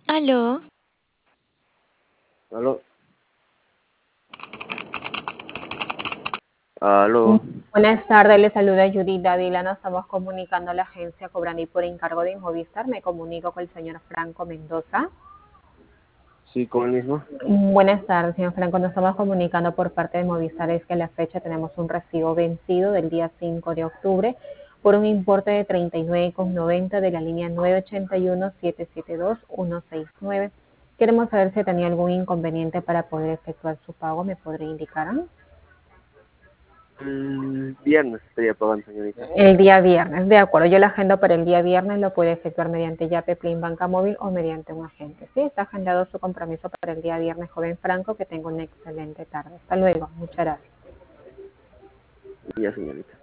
Aló, Aló, aló. Buenas tardes, le saluda Judith Dávila. Nos estamos comunicando a la agencia Cobrani por encargo de Inmovistar. Me comunico con el señor Franco Mendoza. Sí, con el mismo. Buenas tardes, señor Franco. Nos estamos comunicando por parte de Movistar. Es que a la fecha tenemos un recibo vencido del día 5 de octubre por un importe de 39,90 de la línea 981-772-169. Queremos saber si tenía algún inconveniente para poder efectuar su pago. ¿Me podría indicar? Viernes estaría pagando, señorita. El día viernes, de acuerdo. Yo la agendo para el día viernes, lo puede efectuar mediante Yape, Plin, Banca Móvil o mediante un agente. Sí, está agendado su compromiso para el día viernes, joven Franco. Que tenga una excelente tarde. Hasta luego. Muchas gracias. Ya, señorita.